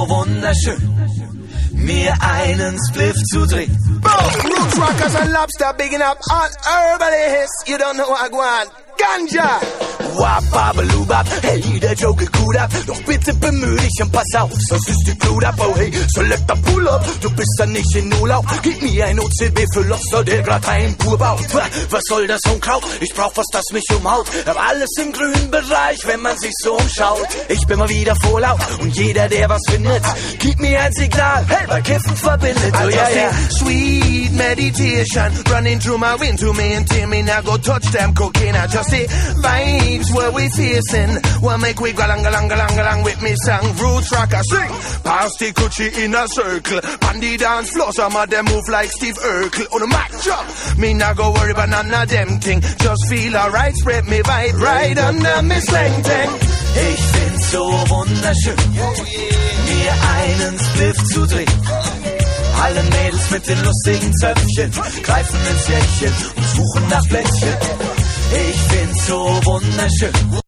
wunderschön, mir einen Spliff zu drehen. Boom! Roots Rockers and Lobster bigging up on Herbalists. You don't know what I want. Ganja! Wababelubab, hey, der Joe geht gut ab. Doch bitte bemühe dich und pass auf, sonst ist die Blut ab. Oh hey, Selector Pull-Up, du bist dann nicht in Urlaub. Gib mir ein OCB für Loster, der grad einen pur baut. Was soll das Unkraut? Ich brauch was, das mich umhaut. Hab alles im grünen Bereich, wenn man sich so umschaut. Ich bin mal wieder vorlaut und jeder, der was findet, gib mir ein Signal, hey, weil Kiffen verbindet. Oh yeah, yeah. Sweet meditation running through my wind to maintain me. Now go touch them cocaine. I just say vibes where we facing. What make we galang with me song. Roots Rocker sing. Pass the coochie in a circle. Bandy dance floor. Some of them move like Steve Urkel. On a mic drop. Me not go worry about none of them thing. Just feel alright. Spread me vibe right under me slang tank. Ich find's so wunderschön, mir einen Spliff zu drehen. Alle Mädels mit den lustigen Zöpfchen greifen ins Jäckchen und suchen nach Plätzchen. Ich find's so wunderschön.